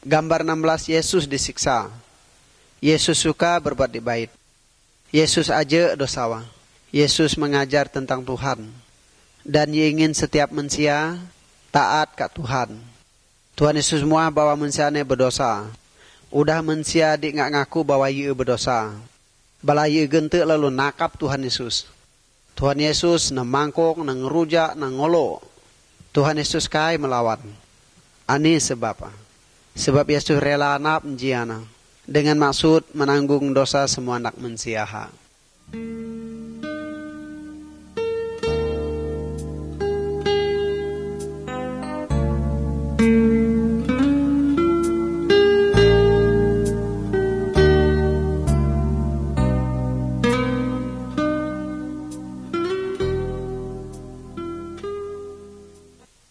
Gambar 16 Yesus disiksa. Yesus suka berbuat di bait. Yesus aja dosawa. Yesus mengajar tentang Tuhan. Dan ia ingin setiap manusia taat ke Tuhan. Tuhan Yesus semua bahwa manusia ini berdosa. Udah manusia di ngaku bahwa ia berdosa. Bala ia gentek lalu nakap Tuhan Yesus. Tuhan Yesus nemangkok, ngerujak, ngolo. Tuhan Yesus kai melawan. Ani sebab. Sebab Yesus rela anap jiana. Dengan maksud menanggung dosa semua anak manusia.